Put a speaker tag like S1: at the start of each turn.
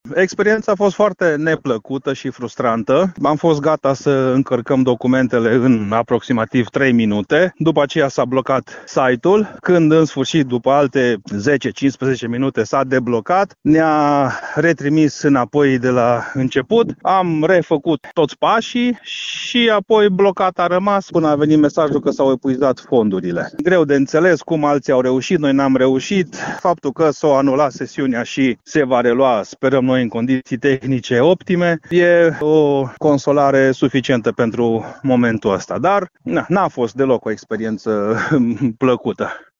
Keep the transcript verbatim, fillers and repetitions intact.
S1: Experiența a fost foarte neplăcută și frustrantă. Am fost gata să încărcăm documentele în aproximativ trei minute. După aceea s-a blocat site-ul. Când în sfârșit, după alte zece cincisprezece minute s-a deblocat, ne-a retrimis înapoi de la început. Am refăcut toți pașii și apoi blocat a rămas până a venit mesajul că s-au epuizat fondurile. Greu de înțeles cum alții au reușit, noi n-am reușit. Faptul că s-a anulat sesiunea și se va relua, sperăm noi, în condiții tehnice optime, e o consolare suficientă pentru momentul ăsta. Dar na, n-a fost deloc o experiență plăcută.